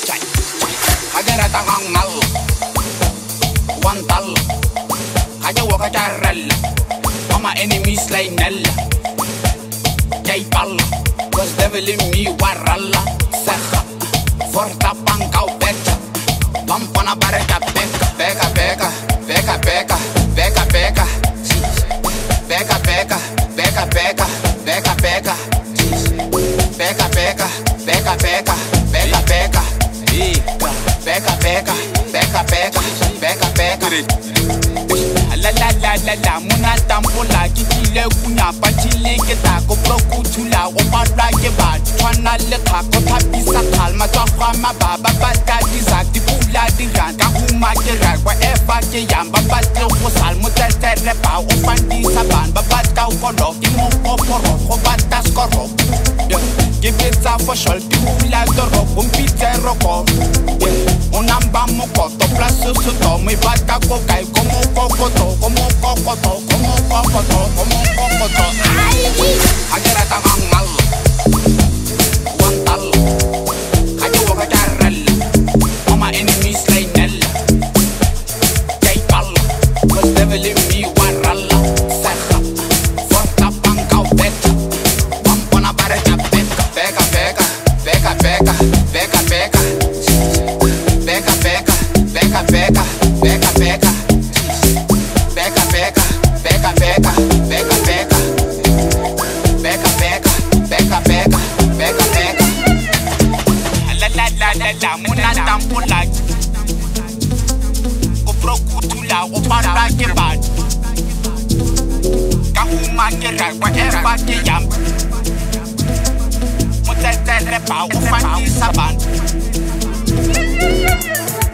Agara tangang mal Wantal Kaya waka charal All my enemies like Nella Jay pal Was devil in me waralla Secha Forta pankau becha Pampana bareta peka Peka peka Peka peka Peka peka Peka peka Peka peka Peka peka Peka peka Peka peka Peka peka Peka peka Peka peka Peka peka La la la la la Muna tampola Kikile kunya Pachile kita Ko proku chula Omadra keba Chwana leka Ko tapisa kalma Chokwa mababa Bata dizak Dipula diran Kahuma kira Kwa eva kiyam Babate Kusal Mutetere pa Ofandi saban Babata ukoro Kimo koporo Kobata skoro Give it up for sure Dipula doro Kumpite roko Unamba mokoto Plasu suto Mi bata kokai Como kokoto Como kokoto Como kokoto Como kokoto Agara tangang mal Wantal Kaya waka charal All my enemies like Nella Jay pal Was devil in me waralla Secha Forta pankau becha Pampana bareta peka Peka peka Peka peka Peka peka Peka peka Peka peka Peka peka Peka peka Peka peka Peka peka Peka peka Peka peka Peka peka La la la la la Muna tampola Ko prokutula O para kebat Kahuma kira Kwa eva kiyam Mutetere pa O fandi saban